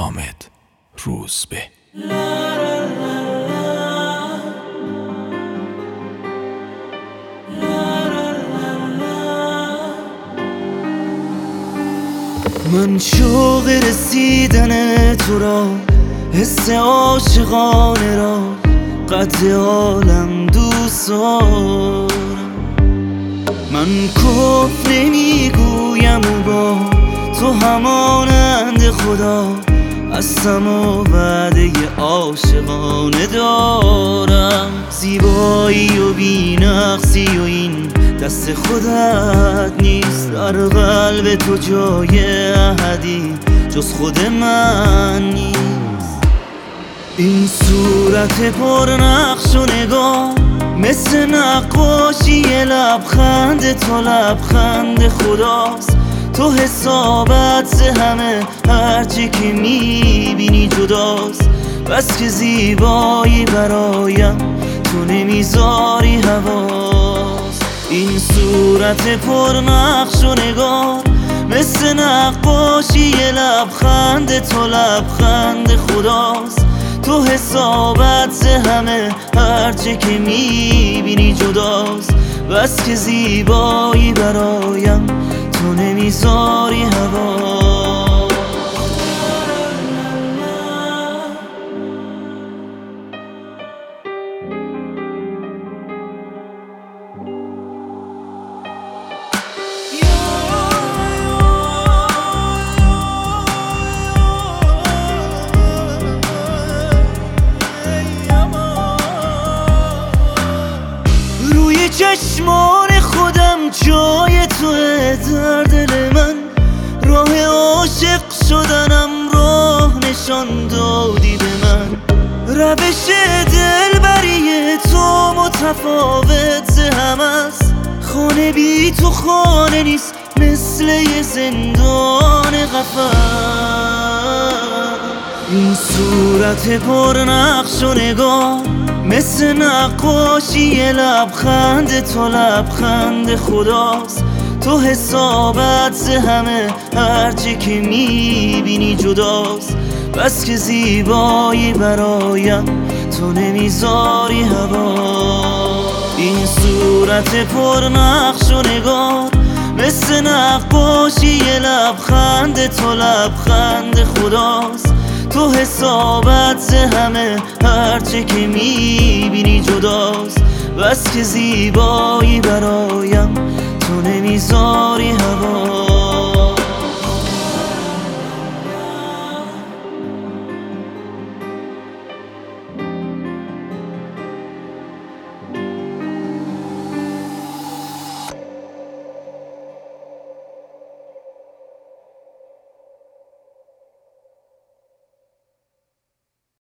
حامد روزبه. من شوق رسیدن تو را، حس عاشقانه را، قدر عالم دوست دارم. من کفر نمیگویم و با تو همانند خدا هستم و وعده عاشقانه دارم. زیبایی و بی‌نقصی و این دست خودت نیست، در قلب تو جای احدی جز خود من نیست. این صورت پر نقش و نگاه مثل نقاشی لبخند تو، لبخند خداست. تو حسابت ز همه هرچی که میبینی جداست. بس که زیبایی برایم تو نمیذاری حواس. این صورت پر نقش و نگار مثل نقاشی لبخند تو، لبخند خداست. تو حسابت ز همه هرچی که میبینی جداست. بس که زیبایی برایم تو نمیذاری هوا. روی چشمان خودم جای توه، در دل من راه عاشق شدنم راه نشان دادی به من. روش دلبری تو متفاوت ز همه است. خانه بی تو خانه نیست، مثل یه زندان قفس. این صورت پر نقش و نگار مثل نقاشی لبخند تو، لبخند خداست. تو حسابت ز همه هرچی که میبینی جداست. بس که زیبایی برایم تو نمیذاری هوا. این صورت پر نقش و نگار مثل نقاشی لبخند تو، لبخند خداست. تو حسابت ز همه هرچی که میبینی جداست. بس که زیبایی برایم تو نمیذاری هوا.